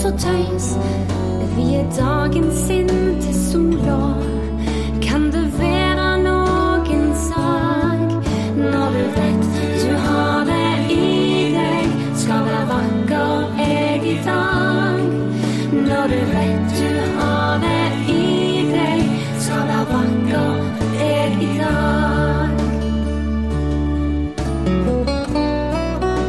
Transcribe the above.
og tøys. Vi er dagens sinn til sol